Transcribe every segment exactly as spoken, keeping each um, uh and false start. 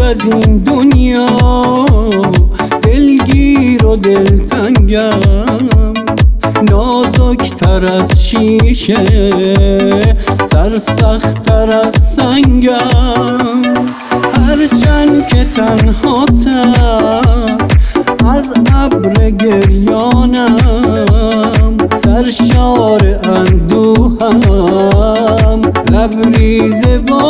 از این دنیا دلگیر و دلتنگم، نازکتر از شیشه سرسخت‌تر از سنگم. هرچند که تنهاتر از ابر گریانم، سرشار اندوهم لبریز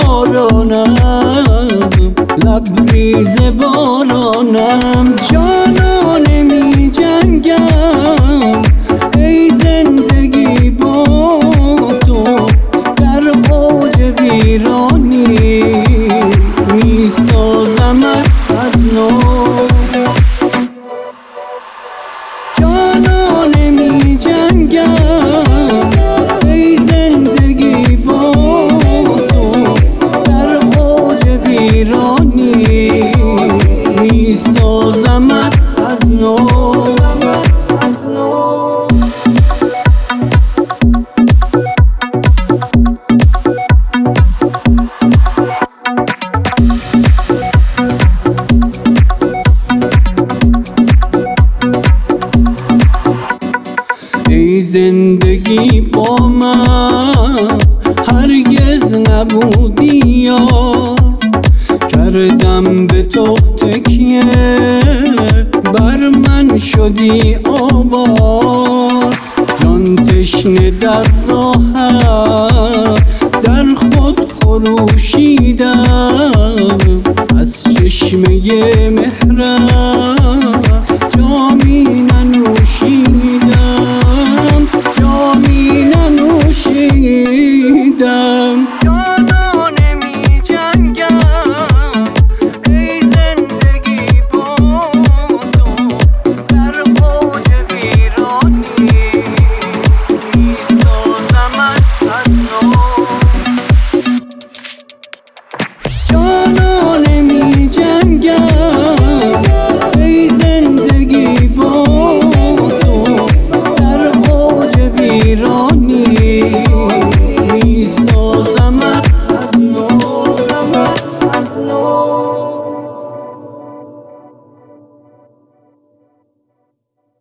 بارانم، لبریز بارانم. جانا نمی جنگم ای زندگی با تو، در اوج ویرانی می سازمت از نو. جانا نمی جنگم ای زندگی با تو، در اوج ویرانی می سازمت از نو. ای زندگی با من هرگز نبودی یار، کردم به تو تکیه بر من شدی آباد. جان تشنه در راحت در خود خروشیدم،